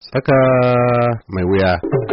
Tsaka mai wuya.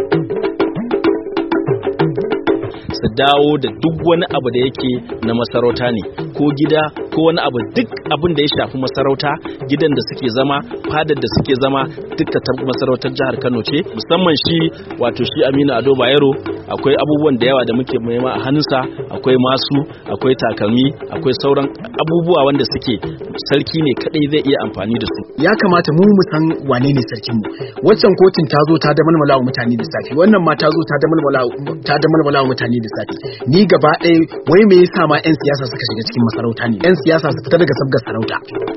Su dawo da duk wani abu da yake na masarauta ne, ko gida ko wani abu, duk abin da ya shafi masarauta, gidan da suke zama, fadar da suke zama, duka ta masarautar jihar Kano ce. Musamman shi Aminu Ado Bayero, akwai abubuwan da yawa da muke nema a hannunsa, akwai masu, akwai takalmi, akwai sauran abubuwa wanda suke sarki ne kadai zai iya amfani da su. Ya kamata mu san wane ne sarkin mu. Waccan kotun ta zo ta damalmala wa mutane da safi, wannan ma ta zo ta damalmala wa mutane da safi. Ni gaba ɗaya wai me yasa ma 'yan siyasa suka shiga cikin masarauta ne? 'Yan siyasa su fita daga sabgar sarauta.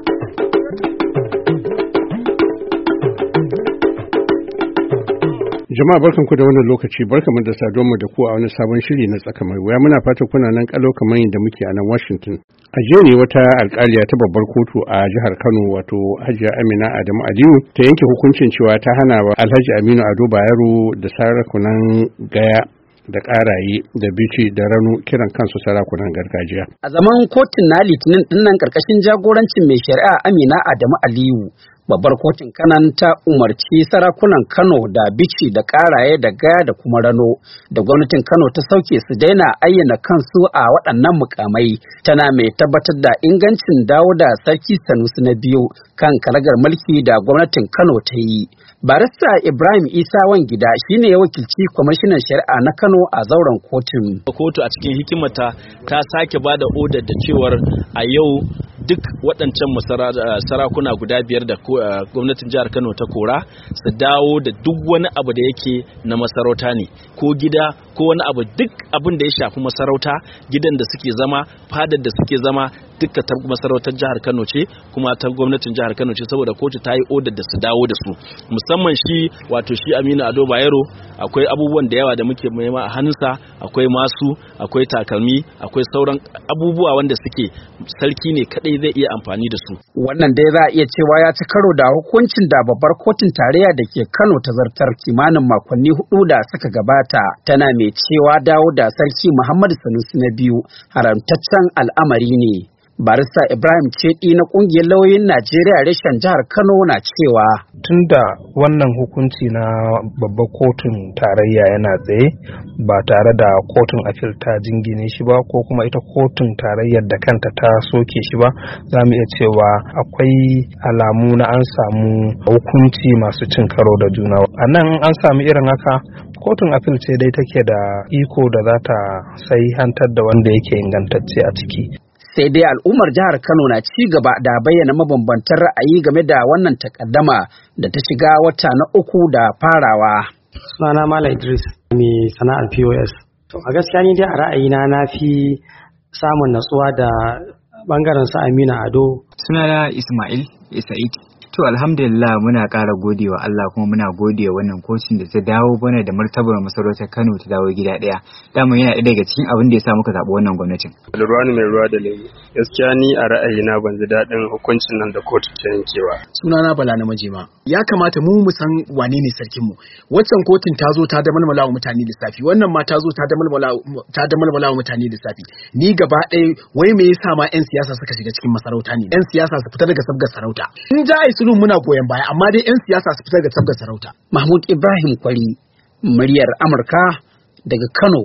Jama'a barkanku da wannan lokaci, barkamu da saduwa da ku a wani sabon shiri na tsaka mai wuya. Muna fata kuna nan kalau kamar yadda muke a nan Washington. A jiya ne wata alƙaliya ta babbar kotu a jihar Kano, wato Hajiya Amina Adamu Aliyu, ta yanke hukuncin cewa ta hana wa Alhaji Aminu Ado Bayero da sarakunan Gaya da Ƙaraye da Bichi da Rano kiran kansu sarakunan gargajiya. A zaman kotun na Litinin dinnan karkashin jagorancin mai shari'a Amina Adamu Aliyu, babbar kotun Kanan ta umarci sarakunan Kano da Bichi da Ƙaraye da Gaya da kuma Rano da gwamnatin Kano ta sauke su daina ayyana kansu a waɗannan mukamai, tana mai tabbatar da ingancin dawo da Sarki Sanusi na biyu kan karagar mulki da gwamnatin Kano ta yi. Barista Ibrahim Isa Wangida shine ya wakilci kwamishinan shari'a na Kano a zauren kotun. Kotu a cikin hikimata ta sake ba da odar da cewar a yau duk waɗancan sarakuna guda biyar da gwamnatin jihar Kano ta kora su dawo da duk wani abu da yake na masarauta ne, ko gida ko wani abu, duk abin da ya shafi masarauta, gidan da suke zama, fadar da suke zama, duka ta masarautar jihar Kano ce, kuma ta gwamnatin jihar Kano ce, saboda kotu ta yi odar da su dawo da su. Musamman shi Aminu Ado Bayero, akwai abubuwan da yawa da muke nema a hannunsa, akwai masu, akwai takalmi, akwai sauran abubuwa wanda suke sarki ne kadai zai iya amfani da su. Wannan dai za a iya cewa ya ci karo da hukuncin da babbar kotun tarayya da ke Kano ta zartar kimanin makonni 4 da suka gabata, tana mai cewa dawo da Sarki Muhammadu Sanusi na biyu haramtaccen al'amari ne. Barista Ibrahim Cedi na kungiyar lauyoyin Najeriya reshen jihar Kano na cewa tunda wannan hukunci na babbar kotun tarayya yana tsaye ba tare da kotun afil ta jingine shi ba, ko kuma ita kotun tarayyar da kanta ta soke shi ba, za mu iya cewa akwai alamu na an samu hukunci masu cin karo da juna. A nan an samu irin haka, kotun afil ce dai take da iko da za ta sai hantar da wanda yake ingantacce a ciki. Sai dai al'ummar jihar Kano na ci gaba da bayyana mabambantan ra'ayi game da wannan takaddama da ta shiga wata na 3 da farawa. Sunana Malam Idris, mai sana'ar POS. To a gaskiya ni dai a ra'ayina na fi samun natsuwa da bangaren su Amina Ado. Sunana Ismail Sa'id. To alhamdulillah muna ƙara godewa Allah, kuma muna godewa wannan kotun da ta dawo bana da martabar masarautar Kano ta dawo gida ɗaya. Dama yana daga cikin abin da ya sa muka zaɓi wannan gwamnatin. Ruwanu mai ruwa da lemu. Gaskiya ni a ra'ayina ban ji daɗin hukuncin nan da kotu ta yankewa. Sunana Bala na Majema. Ya kamata mu san wane ne sarkin mu. Waccan kotun ta zo ta damalmala wa mutane lissafi, wannan ma ta zo ta damalmala wa mutane lissafi. Ni gaba ɗaya wai me yasa ma 'yan siyasa suka shiga cikin masarauta ne? 'Yan siyasa su fita daga sabgar sarauta. In ja muna goyon baya, amma dai 'yan siyasa su fitar da sabgar sarauta. Mahmud Ibrahim Kwari, muryar Amurka daga Kano,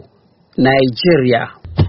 Nigeria.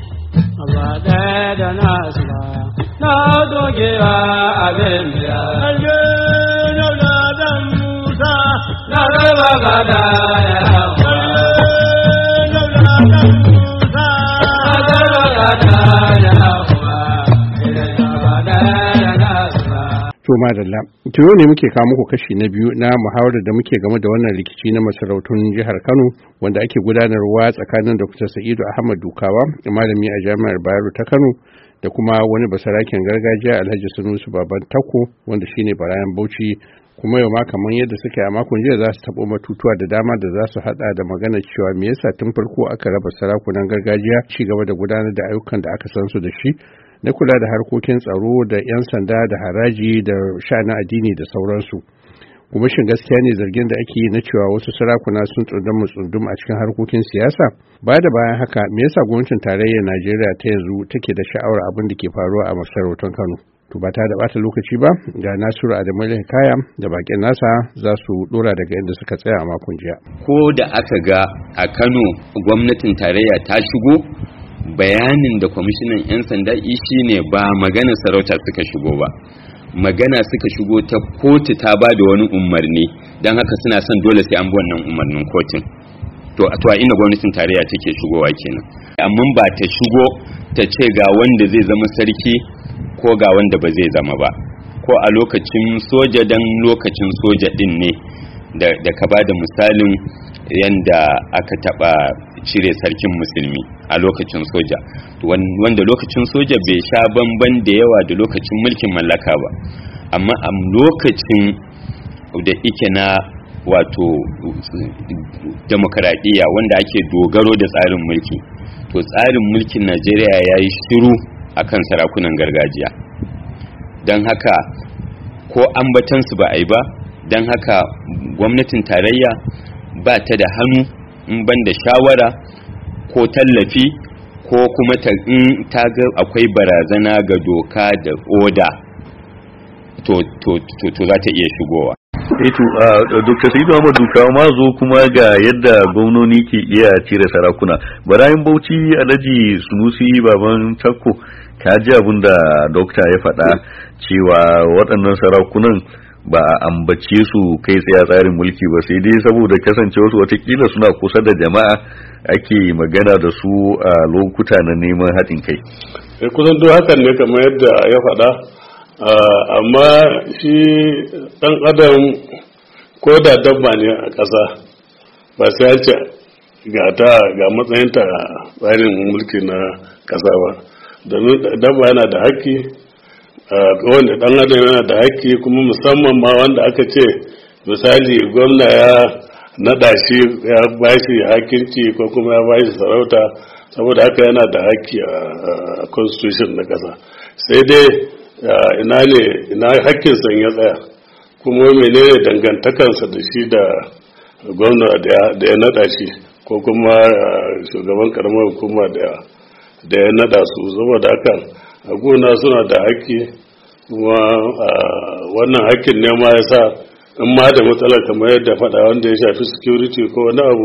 To madalla, to yau ne muke kawo muku kashi na biyu na muhawarar da muke game da wannan rikici na masarautun jihar Kano, wanda ake gudanarwa tsakanin Dr. Sa'idu Ahmad Dukawa, malami a Jami'ar Bayero ta Kano, da kuma wani basaraken gargajiya Alhaji Sanusi Baban Tako, wanda shine Barayan Bauchi. Kuma yau ma kamar yadda suke a makon jiya za su taɓo matutuwa da dama da za su haɗa da magana cewa me yasa tun farko aka raba sarakunan gargajiya ci gaba da gudanar da ayyukan da aka san su da shi na kula da harkokin tsaro da 'yan sanda da haraji da sha'anin addini da sauransu. Kuma shin gaskiya ne zargin da ake yi na cewa wasu sarakuna sun tsundum a cikin harkokin siyasa? Ba da bayan haka, me yasa gwamnatin tarayyar Najeriya ta yanzu take da sha'awar abin da ke faruwa a masarautar Kano? To ba ta da bata lokaci ba ga Nasiru Adamu Hikaya da bakin nasa za su dora daga inda suka tsaya a makon jiya. Ko da aka ga a Kano gwamnatin tarayya ta shigo, bayanin da kwamishinan 'yan sanda shi ne ba magana sarauta suka shigo ba, magana suka shigo ta kotu ta ba da wani umarni, don haka suna son dole sai an bi wannan umarnin kotun. To a ina gwamnatin tarayya take shigowa kenan, amma ba ta shigo ta ce ga wanda zai zama sarki ko ga wanda ba zai zama ba, ko a lokacin soja, dan lokacin soja din ne da ka ba da misalin yanda aka taba cire sarkin musulmi a lokacin soja, wanda lokacin soja bai sha bamban da yawa da lokacin mulkin mallaka ba, amma a lokacin da ike na wato demokaradiyya wanda ake dogaro da tsarin mulki, to tsarin mulkin Najeriya ya yi shiru akan sarakunan gargajiya, don haka ko ambatansu ba a yi ba, don haka gwamnatin tarayya ba ta da hannu in ban da shawara ko tallafi ko kuma ta ga akwai barazana ga doka da oda to za ta iya shigowa. Dr. Sa'idu Ahmad Dukawa ma zo kuma ga yadda gwamnoni ke iya cire sarakuna. Barayin Bauchi Alhaji Sunusi Baban Takko, ka ji abin da dokta ya faɗa cewa waɗannan sarakunan ba a ambace su kai tsaye tsarin mulki ba, sai dai saboda kasancewa su watakila suna kusa da jama'a ake magana da su a lokuta na neman haɗin kai. Kusan duk hakan ne kamar yadda ya faɗa. Amma shi ɗan adam ko da dabba ne a ƙasa ba sai ce ga matsayinta tsarin mulki na ƙasa ba, domin dabba yana da haƙƙi, wanda ɗan adam yana da haƙƙi, kuma musamman ma wanda aka ce misali gwamna ya naɗa shi ya bashi hakinci ko kuma ya bashi sarauta, saboda haka yana da haƙƙi a constitution na ƙasa. Sai dai ina hakkinsa ya tsaya, kuma menene dangantakansa da shi da gwamna da ya nada shi ko kuma shugaban karamar hukuma da ya nada su. Saboda haka a gona suna da haƙƙi, kuma wannan haƙƙin ne ma ya sa in ma da matsalar kamar yadda faɗa wanda ya shafi security ko wani abu,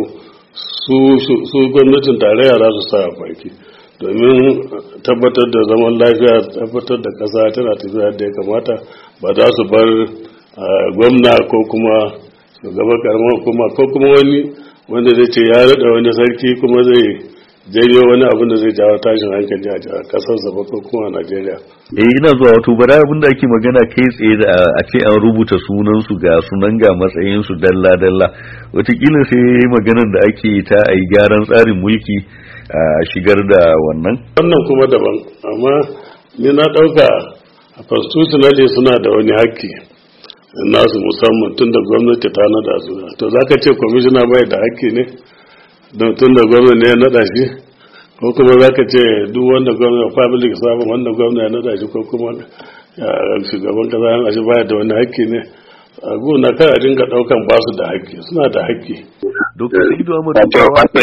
su gwamnatin tarayya za su sa baki domin tabbatar da zaman lafiya, tabbatar da ƙasa tana tafiya da ya kamata. Ba za su bar gwamna ko kuma shugaban karamar hukuma ko kuma wani wanda zai ce ya rada wani sarki kuma zai janyo wani abin da zai jawo tashin hankali a ƙasarsa ba ko kuma a Najeriya. Ina zuwa wato bara abin da ake magana kai tsaye da a ce an rubuta sunansu ga sunan ga matsayinsu dalla-dalla, watakila sai maganar da ake ta a yi gyaran tsarin mulki a shigar da wannan kuma daban. Amma ni na ɗauka a constitutionally suna da wani haƙƙi nasu musamman tun da gwamnati ta nada su. To za ka ce kwamishina bai da haƙƙi ne don tun da gwamnati ne ya nada shi, ko kuma za ka ce duk wanda gwamnati public sabon wanda gwamnati ya nada shi ko kuma shugaban kasa yan ashe baya da wani haƙƙi ne. A gona kan a dinga ɗaukan ba su da haƙƙi, suna da haƙƙi. Dr. Sa'idu Ahmad wato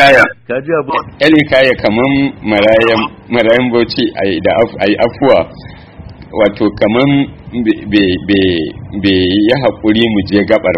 Elin Kaya kaman marayan Bauchi ayi afuwa, wato kaman bai yi haƙuri mu je gabar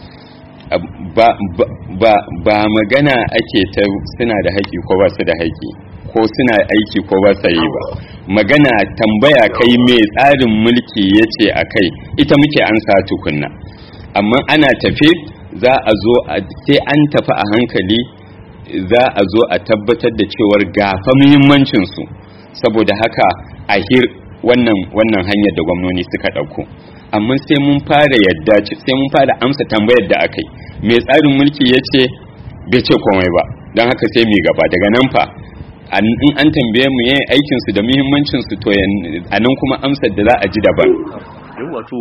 ba magana ake ta suna da haƙi ko ba su da haƙi, ko suna aiki ko ba su yi ba. Magana tambaya kai me tsarin mulki yace akai, ita muke ansa tukunna. Amma ana tafe za a zo sai an tafi a hankali, za a zo a tabbatar da cewar gafa muhimmancinsu. Saboda haka wannan hanyar da gwamnoni suka ɗauko, amma sai mun fara amsa tambayar da aka yi. Mai tsarin mulki ya ce bai ce komai ba, don haka sai mu gaba daga nan fa in an tambaye mu yayin aikinsu da muhimmancinsu, to a nan kuma amsar da za a ji daban. Wato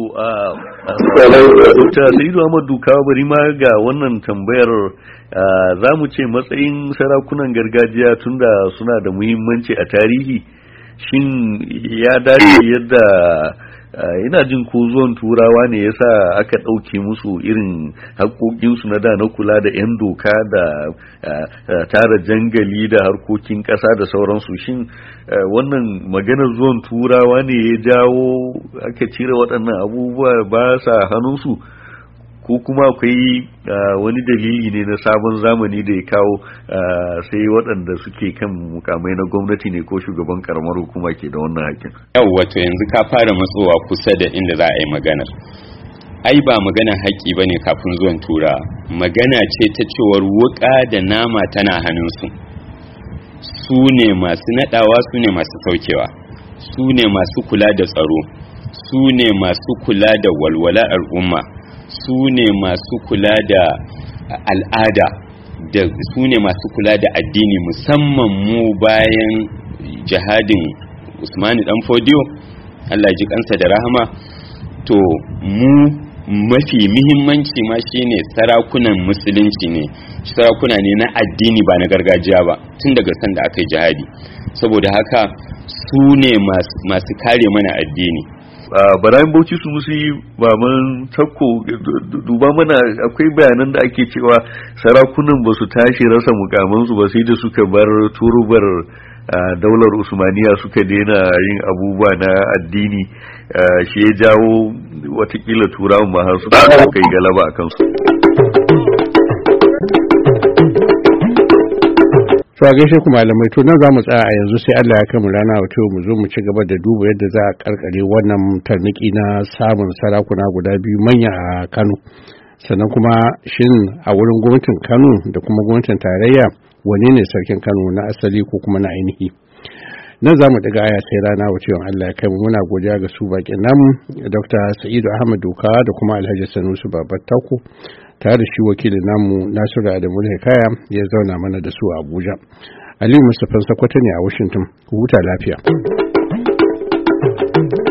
Dr. Sa'idu Ahmad Dukawa, bari ma ga wannan tambayar, za mu ce matsayin sarakunan gargajiya tunda suna da muhimmanci a tarihi, shin ya dace yadda ina jin ko zuwan turawa ne yasa aka ɗauke musu irin haƙoƙinsu na da na kula da 'yan doka da tara jangali da harkokin ƙasa da sauransu. Shin wannan maganar zuwan turawa ne ya jawo aka cire waɗannan abubuwa ba sa hannunsu, ko kuma akwai wani dalili ne na sabon zamani da ya kawo sai waɗanda suke kan mukamai na gwamnati ne ko shugaban karamar hukuma ke da wannan hakin? Yau wato yanzu ka fara matsowa kusa da inda za a yi maganar. Ai ba maganar haƙƙi ba ne kafin zuwan tura, magana ce ta cewar wuƙa da nama tana hannunsu. Su ne masu naɗawa, su ne masu saukewa, su ne masu kula da tsaro, su ne masu kula da walwala al'umma, su ne masu kula da al'ada, da su ne masu kula da addini, musamman mu bayan jihadin Usmanu dan Fodiyo, Allah ji kansa da rahama. To mu mafi muhimmanci ma shine sarakunan musulunci ne, sarakuna ne na addini ba na gargajiya ba, tun daga sanda aka yi jihadi. Saboda haka su ne masu kare mana addini. Barayin Bauchi su musu baban Takko, duba mana akwai bayanan da ake cewa sarakunan ba su tashi rasa mukamansu ba sai da suka bar turubar daular Usmaniya suka daina yin abubuwa na addini, shi ya jawo watakila turawan ma har suka yi galaba a kansu. To a gaishe ku malamai, to nan za mu tsaya a yanzu, sai Allah ya kai mu rana wato mu zo mu ci gaba da duba yadda za a karkare wannan tarniki na samun sarakuna guda biyu manya a Kano. Sannan kuma shin a wurin gwamnatin Kano da kuma gwamnatin tarayya wane ne sarkin Kano na asali ko kuma na ainihi? Nan za mu daga aya sai rana wato Allah ya kai mu. Muna godiya ga su bakin namu Dr. Sa'idu Ahmad Dukawa da kuma Alhaji Sanusi Babattako, tare da shi wakilin namu Nasiru Adamu Hikaya ya zauna mana da su a Abuja. Aliyu Mustapha Sakwato ne a Washington. Huta lafiya.